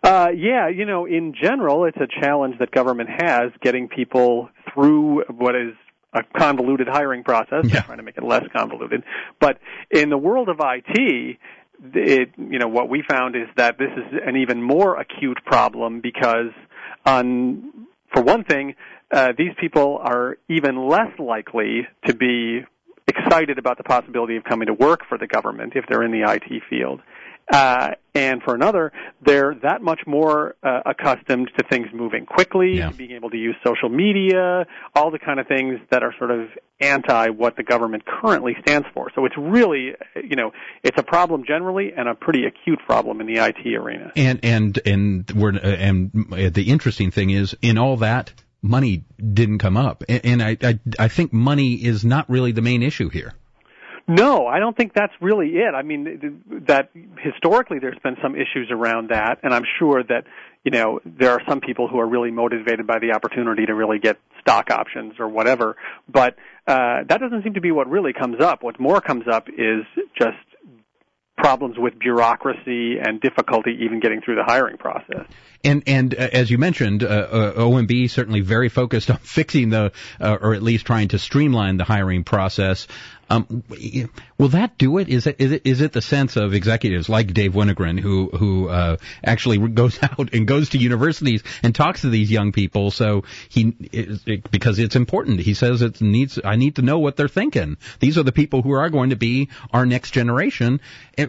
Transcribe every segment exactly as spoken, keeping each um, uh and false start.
Uh, yeah, you know, in general, it's a challenge that government has, getting people through what is a convoluted hiring process. Yeah. They're trying to make it less convoluted. But in the world of I T, it, you know, what we found is that this is an even more acute problem because, on, for one thing, uh, these people are even less likely to be excited about the possibility of coming to work for the government if they're in the I T field. Uh, and for another, they're that much more uh, accustomed to things moving quickly, yeah. to being able to use social media, all the kind of things that are sort of anti what the government currently stands for. So it's really, you know, it's a problem generally and a pretty acute problem in the I T arena. And and and we're and the interesting thing is, in all that, money didn't come up, and I I, I think money is not really the main issue here. No, I don't think that's really it. I mean, that historically there's been some issues around that, and I'm sure that, you know, there are some people who are really motivated by the opportunity to really get stock options or whatever, but uh, that doesn't seem to be what really comes up. What more comes up is just problems with bureaucracy and difficulty even getting through the hiring process. And and uh, as you mentioned, uh, uh, O M B certainly very focused on fixing the, uh, or at least trying to streamline the hiring process. Um, will that do it? Is it is it is it the sense of executives like Dave Winogren who who uh, actually goes out and goes to universities and talks to these young people? So he it, because it's important. He says it needs. I need to know what they're thinking. These are the people who are going to be our next generation. It,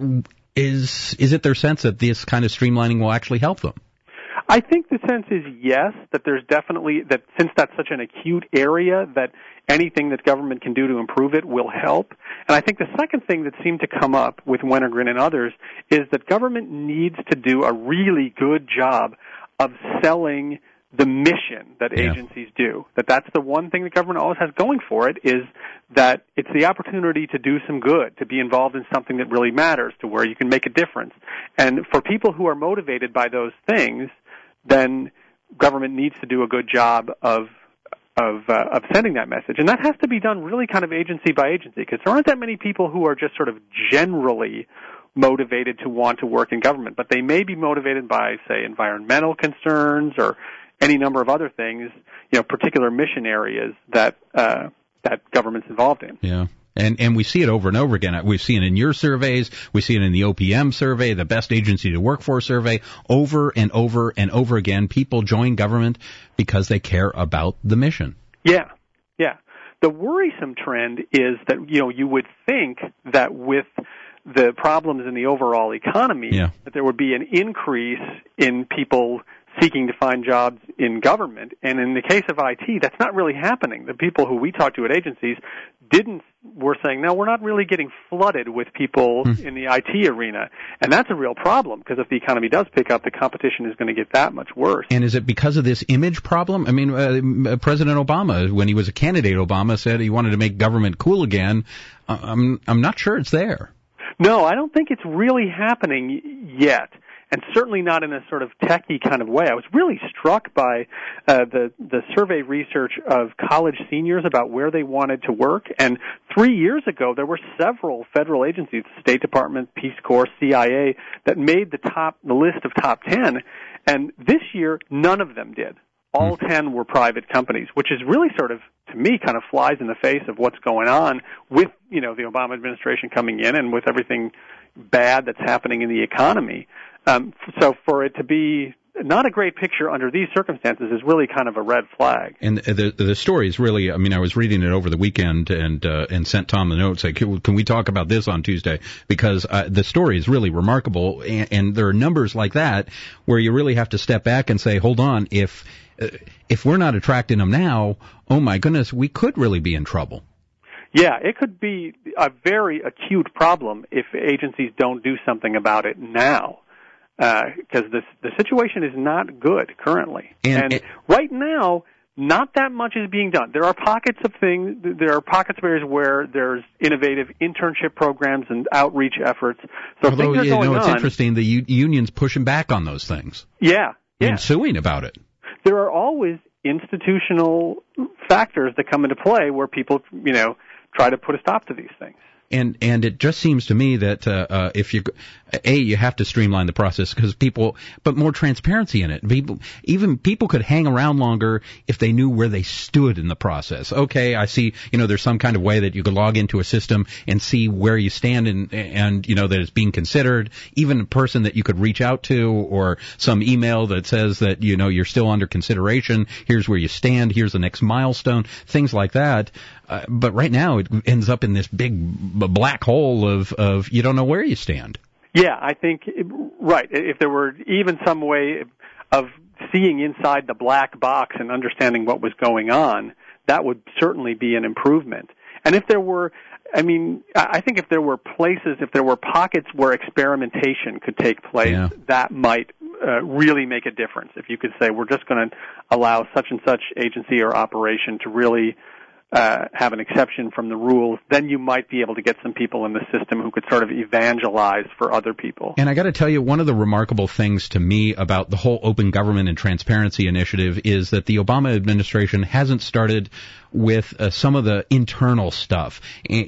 is is it their sense that this kind of streamlining will actually help them? I think the sense is yes, that there's definitely, that since that's such an acute area, that anything that government can do to improve it will help. And I think the second thing that seemed to come up with Winogren and others is that government needs to do a really good job of selling the mission that yeah. agencies do. That that's the one thing the government always has going for it, is that it's the opportunity to do some good, to be involved in something that really matters, to where you can make a difference. And for people who are motivated by those things, then government needs to do a good job of of uh, of sending that message. And that has to be done really kind of agency by agency, because there aren't that many people who are just sort of generally motivated to want to work in government, but they may be motivated by, say, environmental concerns or any number of other things, you know, particular mission areas that uh, that government's involved in. Yeah. And and we see it over and over again. We've seen it in your surveys. We see it in the O P M survey, the best agency to work for survey. Over and over and over again, people join government because they care about the mission. Yeah, yeah. The worrisome trend is that, you know, you would think that with the problems in the overall economy, yeah. that there would be an increase in people seeking to find jobs in government. And in the case of I T, that's not really happening. The people who we talked to at agencies didn't, were saying, no, we're not really getting flooded with people hmm. in the I T arena. And that's a real problem, because if the economy does pick up, the competition is going to get that much worse. And is it because of this image problem? I mean, uh, President Obama, when he was a candidate, Obama said he wanted to make government cool again. I'm, I'm not sure it's there. No, I don't think it's really happening yet. And certainly not in a sort of techie kind of way. I was really struck by uh, the the survey research of college seniors about where they wanted to work. And three years ago, there were several federal agencies, State Department, Peace Corps, C I A, that made the top the list of top ten. And this year, none of them did. All ten were private companies, which is really sort of, to me, kind of flies in the face of what's going on with, you know, the Obama administration coming in and with everything bad that's happening in the economy. Um, so for it to be not a great picture under these circumstances is really kind of a red flag. And the the story is really, I mean, I was reading it over the weekend and uh, and sent Tom the note, say, can, can we talk about this on Tuesday? Because uh, the story is really remarkable, and, and there are numbers like that where you really have to step back and say, hold on, if uh, if we're not attracting them now, oh my goodness, we could really be in trouble. Yeah, it could be a very acute problem if agencies don't do something about it now. Because uh, the the situation is not good currently, and, and it, right now, not that much is being done. There are pockets of things. There are pockets of areas where there's innovative internship programs and outreach efforts. So although, things are you going know, it's on. interesting. The u- unions pushing back on those things. Yeah, yeah, and suing about it. There are always institutional factors that come into play where people, you know, try to put a stop to these things. And and it just seems to me that uh, uh, if you, A, you have to streamline the process because people, but more transparency in it. People, even people could hang around longer if they knew where they stood in the process. Okay, I see, you know, there's some kind of way that you could log into a system and see where you stand and, and, you know, that it's being considered. Even a person that you could reach out to or some email that says that, you know, you're still under consideration. Here's where you stand. Here's the next milestone. Things like that. Uh, but right now it ends up in this big b- black hole of, of you don't know where you stand. Yeah, I think, right, if there were even some way of seeing inside the black box and understanding what was going on, that would certainly be an improvement. And if there were, I mean, I think if there were places, if there were pockets where experimentation could take place, yeah. that might uh, really make a difference. If you could say, we're just going to allow such and such agency or operation to really Uh, have an exception from the rules, then you might be able to get some people in the system who could sort of evangelize for other people. And I got to tell you, one of the remarkable things to me about the whole open government and transparency initiative is that the Obama administration hasn't started with uh, some of the internal stuff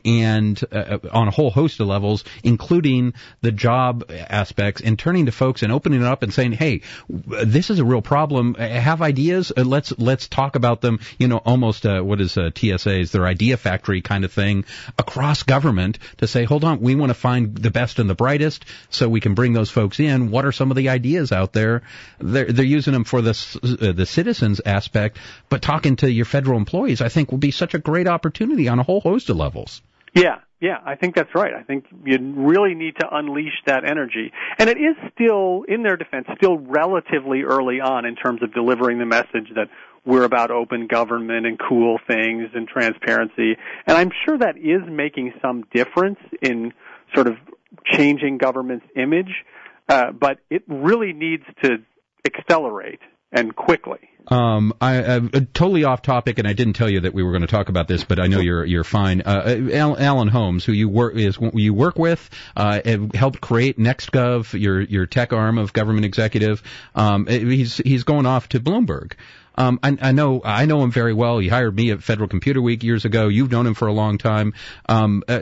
and uh, on a whole host of levels, including the job aspects, and turning to folks and opening it up and saying, hey, this is a real problem. Have ideas? Uh, let's let's talk about them, you know, almost uh, what is uh, T S A's, their idea factory kind of thing across government to say, hold on, we want to find the best and the brightest so we can bring those folks in. What are some of the ideas out there? They're, they're using them for the, uh, the citizens aspect, but talking to your federal employees, I think will be such a great opportunity on a whole host of levels. Yeah, yeah, I think that's right. I think you really need to unleash that energy. And it is still, in their defense, still relatively early on in terms of delivering the message that we're about open government and cool things and transparency. And I'm sure that is making some difference in sort of changing government's image, uh, but it really needs to accelerate and quickly. Um, I, I'm totally off topic, and I didn't tell you that we were going to talk about this, but I know you're you're fine. Uh, Alan Holmes, who you work is you work with, uh, helped create NextGov, your your tech arm of government executive. Um, he's he's going off to Bloomberg. Um, I, I know I know him very well. He hired me at Federal Computer Week years ago. You've known him for a long time. Um, uh,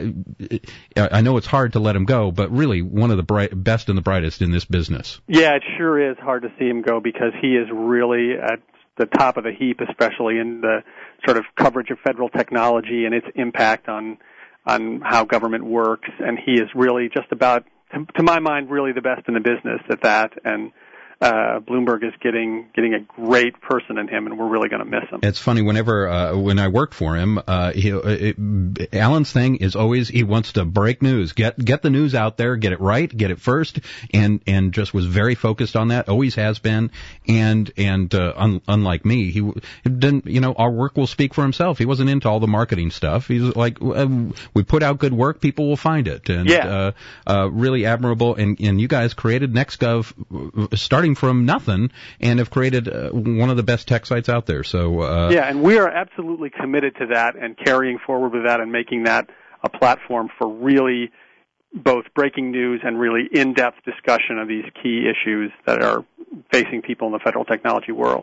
I know it's hard to let him go, but really one of the bright, best and the brightest in this business. Yeah, it sure is hard to see him go because he is really at the top of the heap, especially in the sort of coverage of federal technology and its impact on on how government works. And he is really just about, to, to my mind, really the best in the business at that. And Uh, Bloomberg is getting getting a great person in him, and we're really going to miss him. It's funny. Whenever uh, when I worked for him, uh, he, it, Alan's thing is always he wants to break news, get get the news out there, get it right, get it first, and and just was very focused on that. Always has been, and and uh, un, unlike me, he didn't. You know, our work will speak for himself. He wasn't into all the marketing stuff. He's like, uh, we put out good work, people will find it, and yeah. uh, uh, really admirable. And and you guys created NextGov starting from nothing and have created uh, one of the best tech sites out there. So uh, yeah, and we are absolutely committed to that and carrying forward with that and making that a platform for really both breaking news and really in-depth discussion of these key issues that are facing people in the federal technology world.